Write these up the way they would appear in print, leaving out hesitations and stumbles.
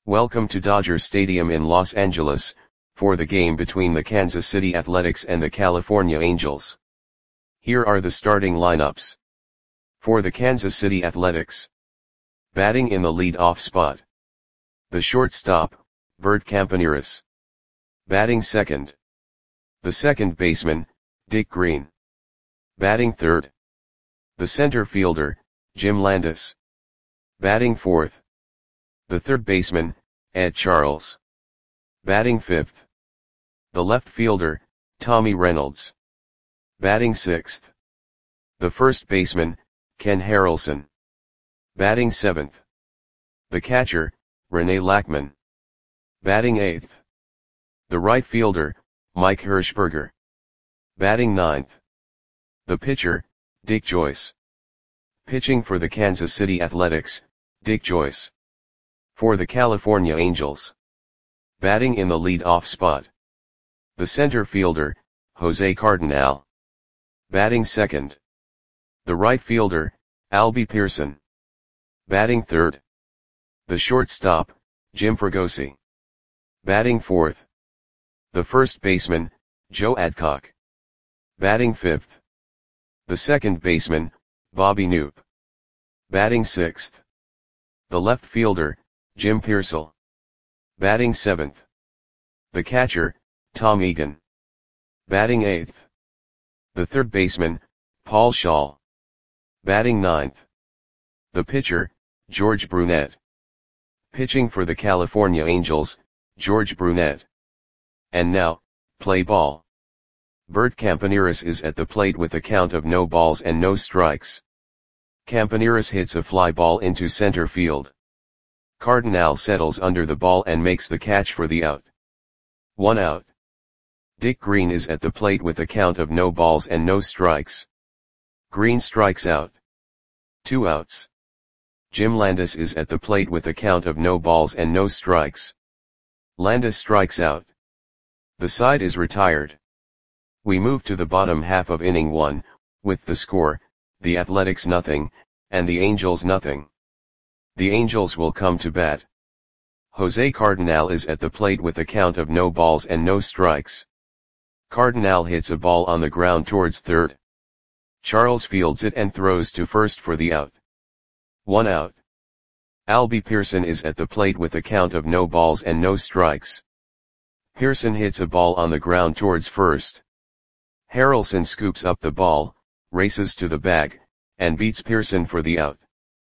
Welcome to Dodger Stadium in Los Angeles, for the game between the Kansas City Athletics and the California Angels. Here are the starting lineups. For the Kansas City Athletics. Batting in the lead-off spot. The shortstop, Bert Campaneris. Batting second. The second baseman, Dick Green. Batting third. The center fielder, Jim Landis. Batting fourth. The third baseman, Ed Charles. Batting fifth. The left fielder, Tommy Reynolds. Batting sixth. The first baseman, Ken Harrelson. Batting seventh. The catcher, Rene Lackman. Batting eighth. The right fielder, Mike Hirschberger. Batting ninth. The pitcher, Dick Joyce. Pitching for the Kansas City Athletics, Dick Joyce. For the California Angels. Batting in the lead-off spot. The center fielder, Jose Cardinal. Batting second. The right fielder, Albie Pearson. Batting third. The shortstop, Jim Fregosi. Batting fourth. The first baseman, Joe Adcock. Batting fifth. The second baseman, Bobby Knoop. Batting sixth. The left fielder, Jim Piersall. Batting seventh. The catcher, Tom Egan. Batting eighth. The third baseman, Paul Schall. Batting ninth. The pitcher, George Brunette. Pitching for the California Angels, George Brunette. And now, play ball. Bert Campaneris is at the plate with a count of no balls and no strikes. Campaneris hits a fly ball into center field. Cardinal settles under the ball and makes the catch for the out. 1 out. Dick Green is at the plate with a count of no balls and no strikes. Green strikes out. 2 outs. Jim Landis is at the plate with a count of no balls and no strikes. Landis strikes out. The side is retired. We move to the bottom half of inning 1, with the score, the Athletics nothing, and the Angels nothing. The Angels will come to bat. Jose Cardinal is at the plate with a count of no balls and no strikes. Cardinal hits a ball on the ground towards third. Charles fields it and throws to first for the out. 1 out. Albie Pearson is at the plate with a count of no balls and no strikes. Pearson hits a ball on the ground towards first. Harrelson scoops up the ball, races to the bag, and beats Pearson for the out.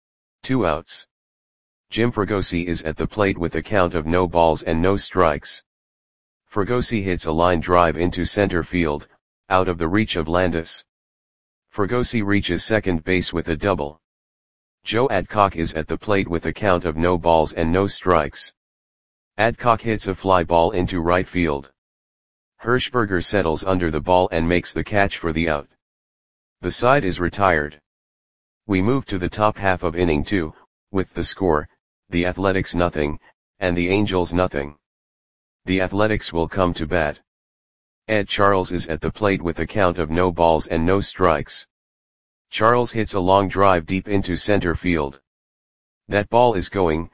2 outs. Jim Fregosi is at the plate with a count of no balls and no strikes. Fregosi hits a line drive into center field, out of the reach of Landis. Fregosi reaches second base with a double. Joe Adcock is at the plate with a count of no balls and no strikes. Adcock hits a fly ball into right field. Hirschberger settles under the ball and makes the catch for the out. The side is retired. We move to the top half of inning 2, with the score, the Athletics nothing, and the Angels nothing. The Athletics will come to bat. Ed Charles is at the plate with a count of no balls and no strikes. Charles hits a long drive deep into center field. That ball is gone.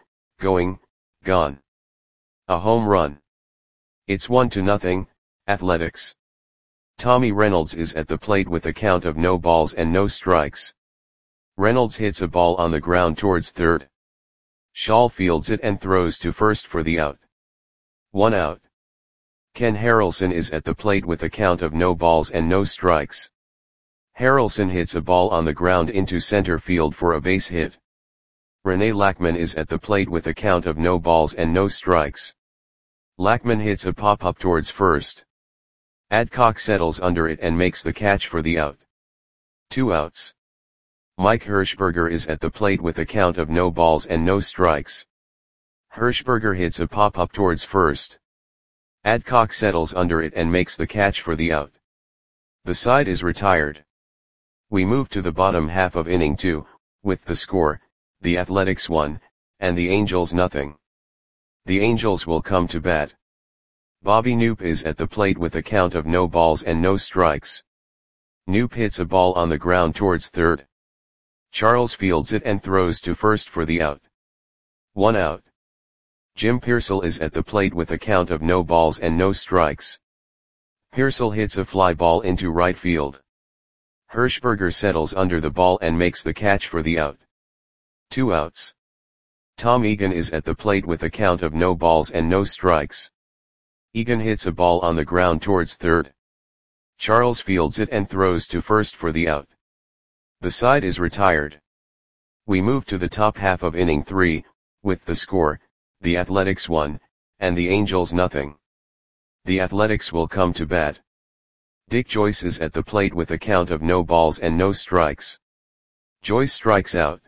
A home run. It's 1-0, Athletics. Tommy Reynolds is at the plate with a count of no balls and no strikes. Reynolds hits a ball on the ground towards third. Schall fields it and throws to first for the out. 1 out. Ken Harrelson is at the plate with a count of no balls and no strikes. Harrelson hits a ball on the ground into center field for a base hit. Rene Lackman is at the plate with a count of no balls and no strikes. Lackman hits a pop-up towards first. Adcock settles under it and makes the catch for the out. 2 outs. Mike Hirschberger is at the plate with a count of no balls and no strikes. Hirschberger hits a pop-up towards first. Adcock settles under it and makes the catch for the out. The side is retired. We move to the bottom half of inning 2, with the score, the Athletics 1, and the Angels nothing. The Angels will come to bat. Bobby Knoop is at the plate with a count of no balls and no strikes. Knoop hits a ball on the ground towards third. Charles fields it and throws to first for the out. 1 out. Jim Pearsall is at the plate with a count of no balls and no strikes. Pearsall hits a fly ball into right field. Hirschberger settles under the ball and makes the catch for the out. 2 outs. Tom Egan is at the plate with a count of no balls and no strikes. Egan hits a ball on the ground towards third. Charles fields it and throws to first for the out. The side is retired. We move to the top half of inning 3, with the score, the Athletics 1, and the Angels nothing. The Athletics will come to bat. Dick Joyce is at the plate with a count of no balls and no strikes. Joyce strikes out.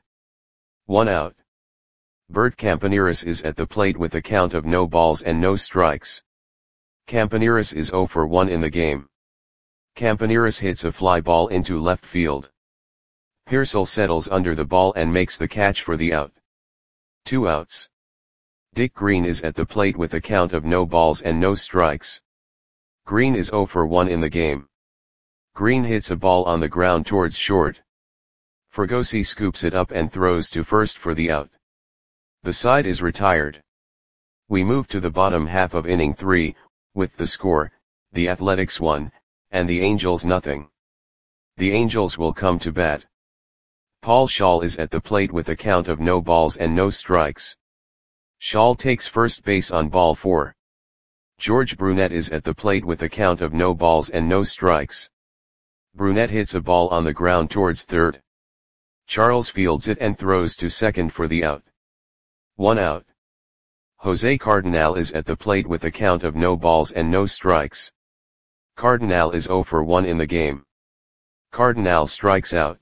1 out. Bert Campaneris is at the plate with a count of no balls and no strikes. Campaneris is 0 for 1 in the game. Campaneris hits a fly ball into left field. Pearsall settles under the ball and makes the catch for the out. 2 outs. Dick Green is at the plate with a count of no balls and no strikes. Green is 0 for 1 in the game. Green hits a ball on the ground towards short. Fregosi scoops it up and throws to first for the out. The side is retired. We move to the bottom half of inning 3, with the score, the Athletics 1, and the Angels nothing. The Angels will come to bat. Paul Schall is at the plate with a count of no balls and no strikes. Schall takes first base on ball 4. George Brunette is at the plate with a count of no balls and no strikes. Brunette hits a ball on the ground towards third. Charles fields it and throws to second for the out. 1 out. Jose Cardinal is at the plate with a count of no balls and no strikes. Cardinal is 0 for 1 in the game. Cardinal strikes out.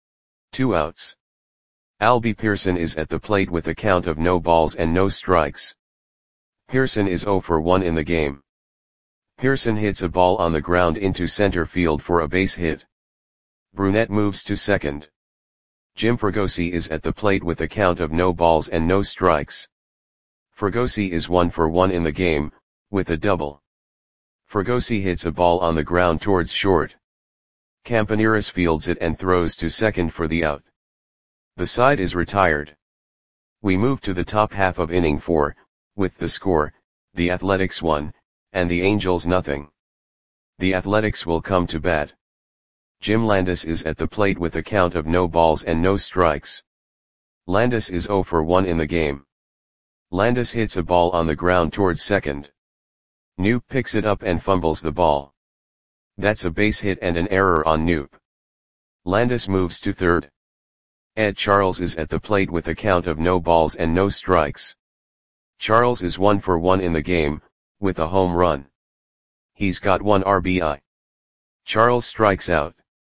2 outs. Albie Pearson is at the plate with a count of no balls and no strikes. Pearson is 0 for 1 in the game. Pearson hits a ball on the ground into center field for a base hit. Brunette moves to second. Jim Fregosi is at the plate with a count of no balls and no strikes. Fregosi is 1 for 1 in the game, with a double. Fregosi hits a ball on the ground towards short. Campaneris fields it and throws to second for the out. The side is retired. We move to the top half of inning 4, with the score, the Athletics 1, and the Angels nothing. The Athletics will come to bat. Jim Landis is at the plate with a count of no balls and no strikes. Landis is 0 for 1 in the game. Landis hits a ball on the ground towards second. Knoop picks it up and fumbles the ball. That's a base hit and an error on Knoop. Landis moves to third. Ed Charles is at the plate with a count of no balls and no strikes. Charles is 1 for 1 in the game, with a home run. He's got 1 RBI. Charles strikes out.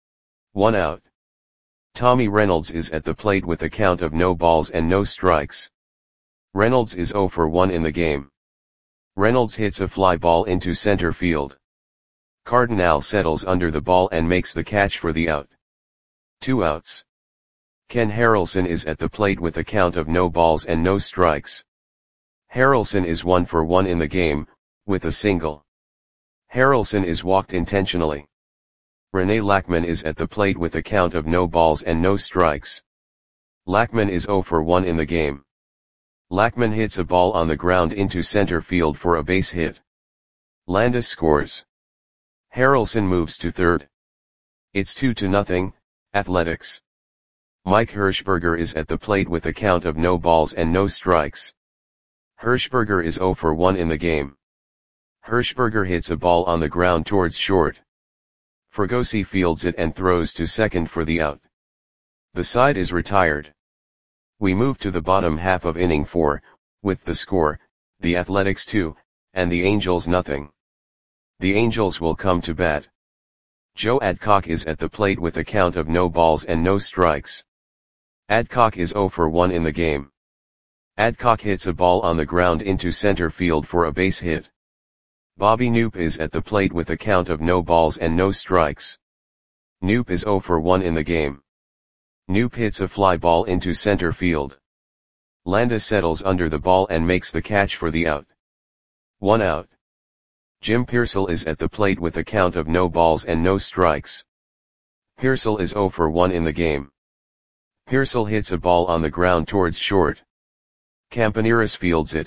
1 out. Tommy Reynolds is at the plate with a count of no balls and no strikes. Reynolds is 0 for 1 in the game. Reynolds hits a fly ball into center field. Cardinal settles under the ball and makes the catch for the out. 2 outs. Ken Harrelson is at the plate with a count of no balls and no strikes. Harrelson is 1 for 1 in the game, with a single. Harrelson is walked intentionally. Rene Lackman is at the plate with a count of no balls and no strikes. Lackman is 0 for 1 in the game. Lackman hits a ball on the ground into center field for a base hit. Landis scores. Harrelson moves to third. It's 2-0, Athletics. Mike Hirschberger is at the plate with a count of no balls and no strikes. Hirschberger is 0 for 1 in the game. Hirschberger hits a ball on the ground towards short. Fregosi fields it and throws to second for the out. The side is retired. We move to the bottom half of inning 4, with the score, the Athletics 2, and the Angels nothing. The Angels will come to bat. Joe Adcock is at the plate with a count of no balls and no strikes. Adcock is 0 for 1 in the game. Adcock hits a ball on the ground into center field for a base hit. Bobby Knoop is at the plate with a count of no balls and no strikes. Knoop is 0 for 1 in the game. Knoop hits a fly ball into center field. Landis settles under the ball and makes the catch for the out. 1 out. Jim Pearsall is at the plate with a count of no balls and no strikes. Pearsall is 0 for 1 in the game. Pearsall hits a ball on the ground towards short. Campaneris fields it,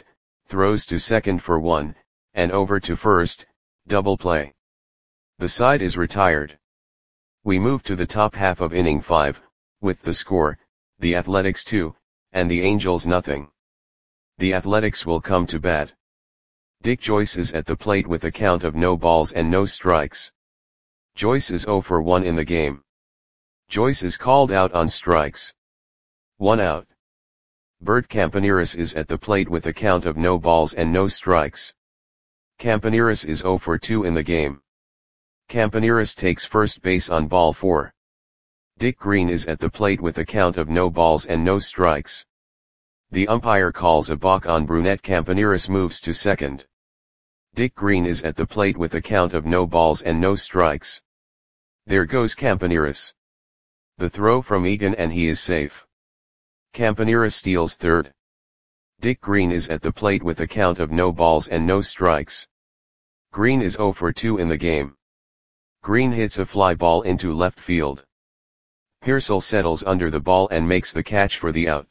throws to second for 1, and over to first, double play. The side is retired. We move to the top half of inning 5, with the score, the Athletics 2, and the Angels nothing. The Athletics will come to bat. Dick Joyce is at the plate with a count of no balls and no strikes. Joyce is 0 for 1 in the game. Joyce is called out on strikes. 1 out. Bert Campaneris is at the plate with a count of no balls and no strikes. Campaneris is 0 for 2 in the game. Campaneris takes first base on ball 4. Dick Green is at the plate with a count of no balls and no strikes. The umpire calls a balk on Brunette. Campaneris moves to second. Dick Green is at the plate with a count of no balls and no strikes. There goes Campaneris. The throw from Egan and he is safe. Campaneris steals third. Dick Green is at the plate with a count of no balls and no strikes. Green is 0 for 2 in the game. Green hits a fly ball into left field. Pearsall settles under the ball and makes the catch for the out.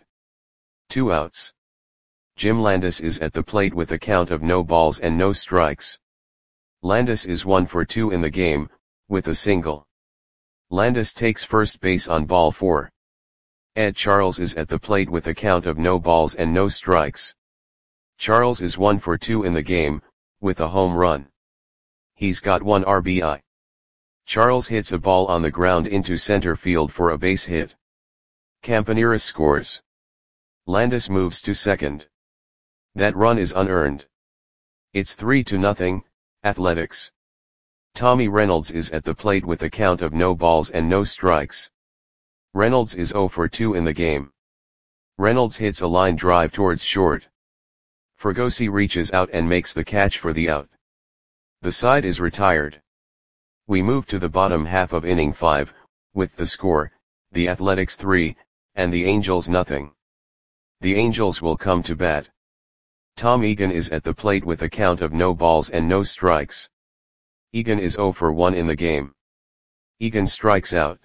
2 outs. Jim Landis is at the plate with a count of no balls and no strikes. Landis is 1 for 2 in the game, with a single. Landis takes first base on ball 4. Ed Charles is at the plate with a count of no balls and no strikes. Charles is 1 for 2 in the game, with a home run. He's got 1 RBI. Charles hits a ball on the ground into center field for a base hit. Campaneris scores. Landis moves to second. That run is unearned. It's 3-0, Athletics. Tommy Reynolds is at the plate with a count of no balls and no strikes. Reynolds is 0 for 2 in the game. Reynolds hits a line drive towards short. Fregosi reaches out and makes the catch for the out. The side is retired. We move to the bottom half of inning 5, with the score, the Athletics 3, and the Angels nothing. The Angels will come to bat. Tom Egan is at the plate with a count of no balls and no strikes. Egan is 0 for 1 in the game. Egan strikes out.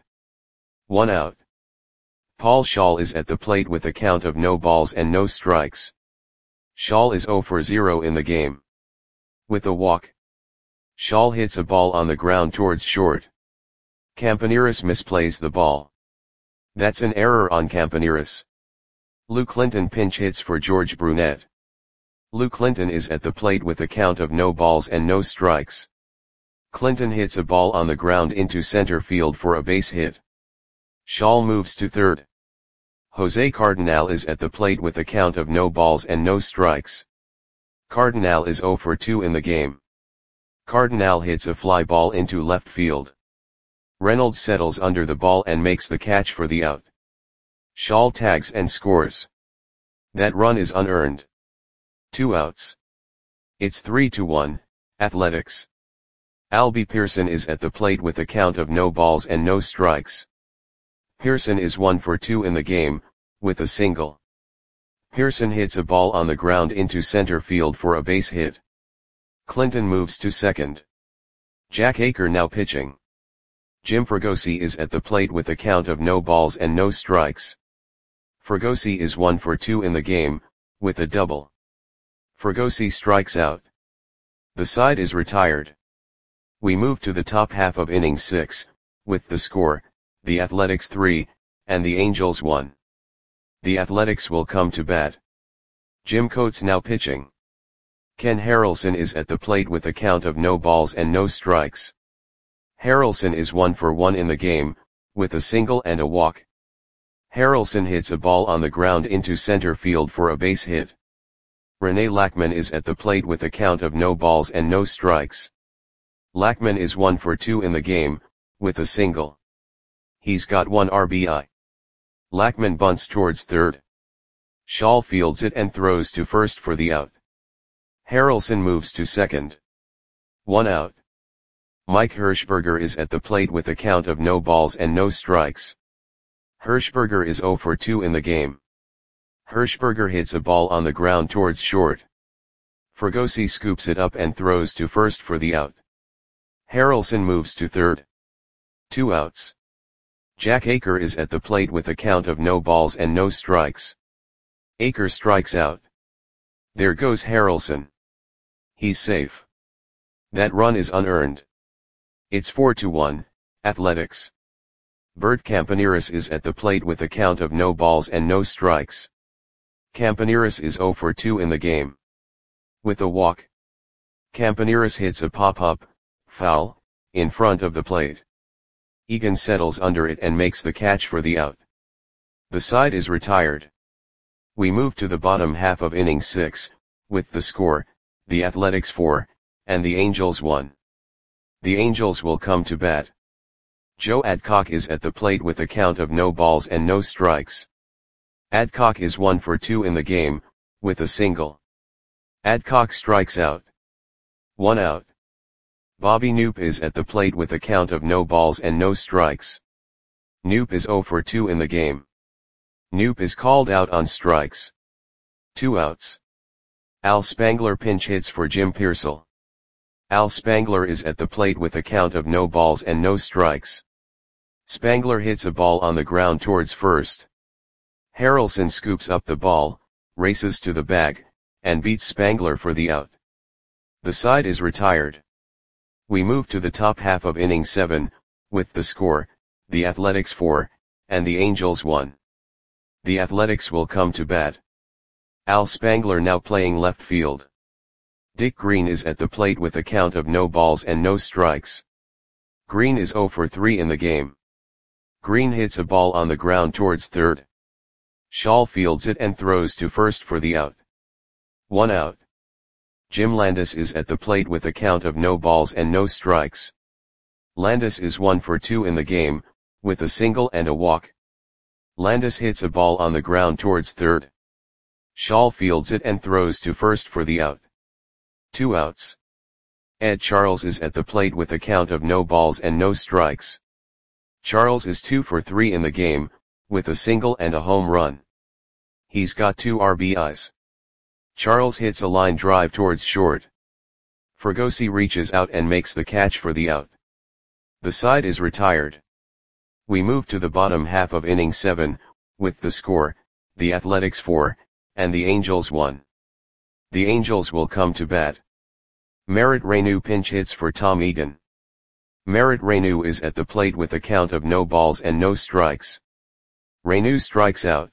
1 out. Paul Schall is at the plate with a count of no balls and no strikes. Schall is 0 for 0 in the game. With a walk. Schall hits a ball on the ground towards short. Campaneris misplays the ball. That's an error on Campaneris. Lou Clinton pinch hits for George Brunette. Lou Clinton is at the plate with a count of no balls and no strikes. Clinton hits a ball on the ground into center field for a base hit. Schall moves to third. Jose Cardinal is at the plate with a count of no balls and no strikes. Cardinal is 0 for 2 in the game. Cardinal hits a fly ball into left field. Reynolds settles under the ball and makes the catch for the out. Schall tags and scores. That run is unearned. 2 outs. It's 3-1, Athletics. Albie Pearson is at the plate with a count of no balls and no strikes. Pearson is 1 for 2 in the game, with a single. Pearson hits a ball on the ground into center field for a base hit. Clinton moves to second. Jack Aker now pitching. Jim Fregosi is at the plate with a count of no balls and no strikes. Fregosi is 1 for 2 in the game, with a double. Fregosi strikes out. The side is retired. We move to the top half of inning 6, with the score, the Athletics 3, and the Angels 1. The Athletics will come to bat. Jim Coates now pitching. Ken Harrelson is at the plate with a count of no balls and no strikes. Harrelson is 1 for 1 in the game, with a single and a walk. Harrelson hits a ball on the ground into center field for a base hit. Rene Lackman is at the plate with a count of no balls and no strikes. Lackman is 1 for 2 in the game, with a single. He's got 1 RBI. Lackman bunts towards third. Schall fields it and throws to first for the out. Harrelson moves to second. 1 out. Mike Hirschberger is at the plate with a count of no balls and no strikes. Hirschberger is 0 for 2 in the game. Hirschberger hits a ball on the ground towards short. Fregosi scoops it up and throws to first for the out. Harrelson moves to third. 2 outs. Jack Aker is at the plate with a count of no balls and no strikes. Aker strikes out. There goes Harrelson. He's safe. That run is unearned. It's 4-1, Athletics. Bert Campaneris is at the plate with a count of no balls and no strikes. Campaneris is 0 for 2 in the game. With a walk, Campaneris hits a pop-up, foul, in front of the plate. Egan settles under it and makes the catch for the out. The side is retired. We move to the bottom half of inning 6, with the score, the Athletics 4, and the Angels 1. The Angels will come to bat. Joe Adcock is at the plate with a count of no balls and no strikes. Adcock is 1 for 2 in the game, with a single. Adcock strikes out. 1 out. Bobby Knoop is at the plate with a count of no balls and no strikes. Knoop is 0 for 2 in the game. Knoop is called out on strikes. 2 outs. Al Spangler pinch hits for Jim Pearsall. Al Spangler is at the plate with a count of no balls and no strikes. Spangler hits a ball on the ground towards first. Harrelson scoops up the ball, races to the bag, and beats Spangler for the out. The side is retired. We move to the top half of inning 7, with the score, the Athletics 4, and the Angels 1. The Athletics will come to bat. Al Spangler now playing left field. Dick Green is at the plate with a count of no balls and no strikes. Green is 0 for 3 in the game. Green hits a ball on the ground towards third. Shaw fields it and throws to first for the out. 1 out. Jim Landis is at the plate with a count of no balls and no strikes. Landis is 1 for 2 in the game, with a single and a walk. Landis hits a ball on the ground towards third. Shaw fields it and throws to first for the out. 2 outs. Ed Charles is at the plate with a count of no balls and no strikes. Charles is 2 for 3 in the game, with a single and a home run. He's got 2 RBIs. Charles hits a line drive towards short. Fregosi reaches out and makes the catch for the out. The side is retired. We move to the bottom half of inning 7, with the score, the Athletics 4, and the Angels 1. The Angels will come to bat. Merritt Reyneau pinch hits for Tom Egan. Merritt Reyneau is at the plate with a count of no balls and no strikes. Reyneau strikes out.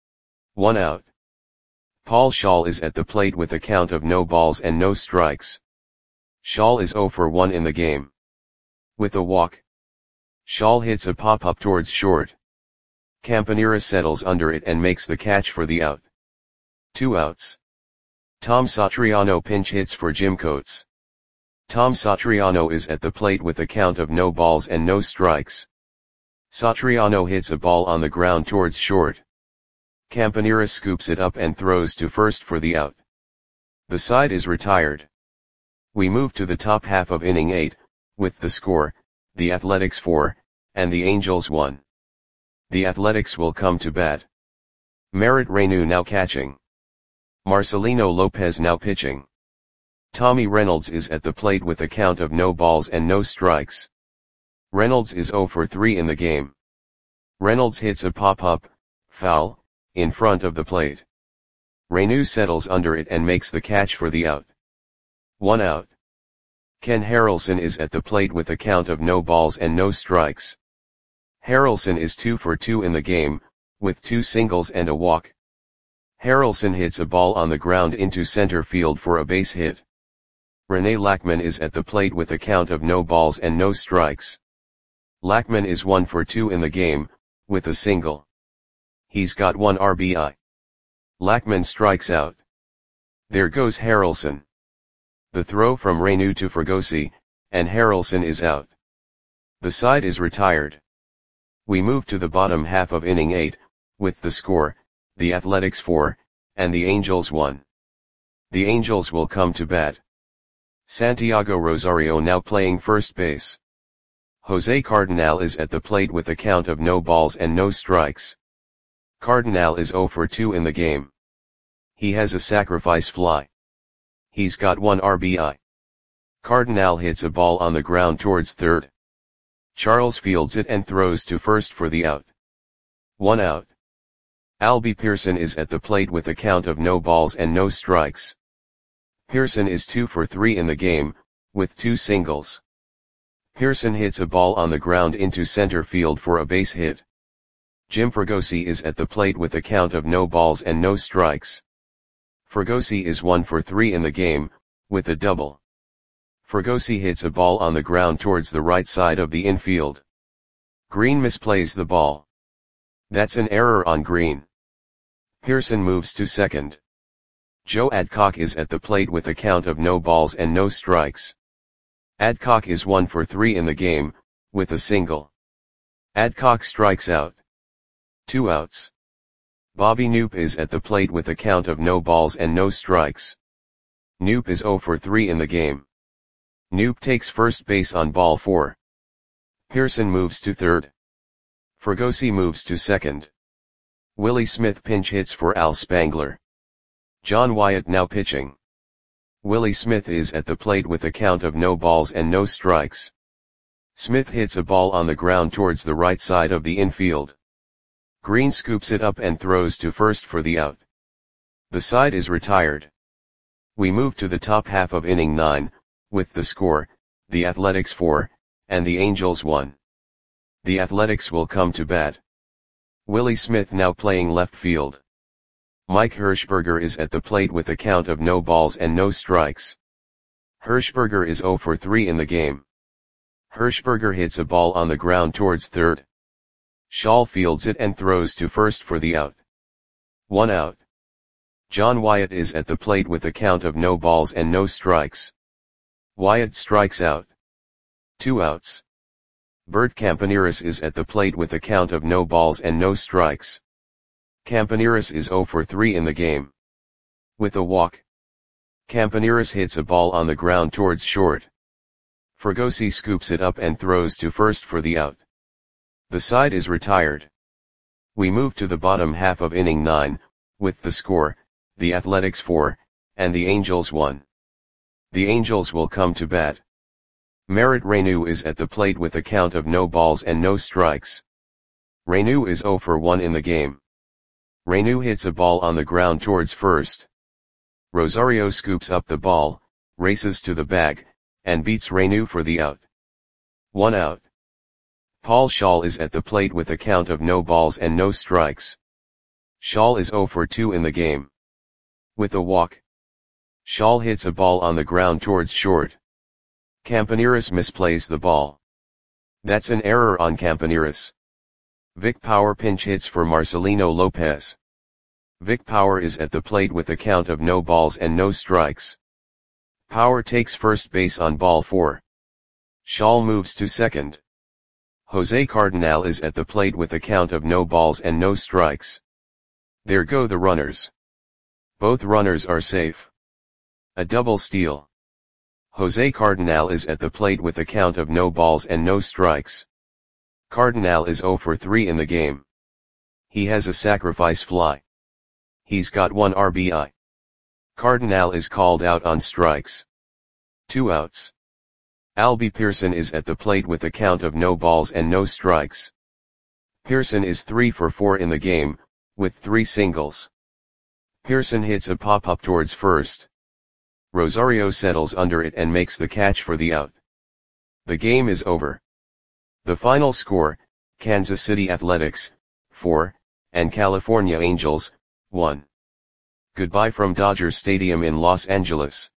1 out. Paul Schall is at the plate with a count of no balls and no strikes. Schall is 0 for 1 in the game. With a walk, Schall hits a pop-up towards short. Campaneris settles under it and makes the catch for the out. 2 outs. Tom Satriano pinch hits for Jim Coates. Tom Satriano is at the plate with a count of no balls and no strikes. Satriano hits a ball on the ground towards short. Campaneris scoops it up and throws to first for the out. The side is retired. We move to the top half of inning 8, with the score, the Athletics 4, and the Angels 1. The Athletics will come to bat. Merritt Reyneau now catching. Marcelino Lopez now pitching. Tommy Reynolds is at the plate with a count of no balls and no strikes. Reynolds is 0 for 3 in the game. Reynolds hits a pop-up, foul, in front of the plate. Reyneau settles under it and makes the catch for the out. 1 out. Ken Harrelson is at the plate with a count of no balls and no strikes. Harrelson is 2 for 2 in the game, with 2 singles and a walk. Harrelson hits a ball on the ground into center field for a base hit. Rene Lackman is at the plate with a count of no balls and no strikes. Lackman is 1 for 2 in the game, with a single. He's got 1 RBI. Lackman strikes out. There goes Harrelson. The throw from Reyneau to Fregosi, and Harrelson is out. The side is retired. We move to the bottom half of inning 8, with the score, the Athletics 4, and the Angels 1. The Angels will come to bat. Santiago Rosario now playing first base. Jose Cardinal is at the plate with a count of no balls and no strikes. Cardinal is 0 for 2 in the game. He has a sacrifice fly. He's got 1 RBI. Cardinal hits a ball on the ground towards third. Charles fields it and throws to first for the out. 1 out. Albie Pearson is at the plate with a count of no balls and no strikes. Pearson is 2 for 3 in the game, with 2 singles. Pearson hits a ball on the ground into center field for a base hit. Jim Fregosi is at the plate with a count of no balls and no strikes. Fregosi is 1 for 3 in the game, with a double. Fregosi hits a ball on the ground towards the right side of the infield. Green misplays the ball. That's an error on Green. Pearson moves to second. Joe Adcock is at the plate with a count of no balls and no strikes. Adcock is 1 for 3 in the game, with a single. Adcock strikes out. 2 outs. Bobby Knoop is at the plate with a count of no balls and no strikes. Knoop is 0 for 3 in the game. Knoop takes first base on ball 4. Pearson moves to third. Fregosi moves to second. Willie Smith pinch hits for Al Spangler. John Wyatt now pitching. Willie Smith is at the plate with a count of no balls and no strikes. Smith hits a ball on the ground towards the right side of the infield. Green scoops it up and throws to first for the out. The side is retired. We move to the top half of inning 9, with the score, the Athletics 4, and the Angels 1. The Athletics will come to bat. Willie Smith now playing left field. Mike Hirschberger is at the plate with a count of no balls and no strikes. Hirschberger is 0 for 3 in the game. Hirschberger hits a ball on the ground towards third. Schall fields it and throws to first for the out. 1 out. John Wyatt is at the plate with a count of no balls and no strikes. Wyatt strikes out. 2 outs. Bert Campaneris is at the plate with a count of no balls and no strikes. Campaneris is 0 for 3 in the game. With a walk. Campaneris hits a ball on the ground towards short. Fregosi scoops it up and throws to first for the out. The side is retired. We move to the bottom half of inning 9, with the score, the Athletics 4, and the Angels 1. The Angels will come to bat. Merritt Reyneau is at the plate with a count of no balls and no strikes. Reyneau is 0 for 1 in the game. Reyneau hits a ball on the ground towards first. Rosario scoops up the ball, races to the bag, and beats Reyneau for the out. 1 out. Paul Schall is at the plate with a count of no balls and no strikes. Schall is 0 for 2 in the game. With a walk. Schall hits a ball on the ground towards short. Campaneris misplays the ball. That's an error on Campaneris. Vic Power pinch hits for Marcelino Lopez. Vic Power is at the plate with a count of no balls and no strikes. Power takes first base on ball 4. Schall moves to second. Jose Cardenal is at the plate with a count of no balls and no strikes. There go the runners. Both runners are safe. A double steal. Jose Cardenal is at the plate with a count of no balls and no strikes. Cardenal is 0 for 3 in the game. He has a sacrifice fly. He's got 1 RBI. Cardenal is called out on strikes. 2 outs. Albie Pearson is at the plate with a count of no balls and no strikes. Pearson is 3 for 4 in the game, with 3 singles. Pearson hits a pop-up towards first. Rosario settles under it and makes the catch for the out. The game is over. The final score, Kansas City Athletics, 4, and California Angels, 1. Goodbye from Dodger Stadium in Los Angeles.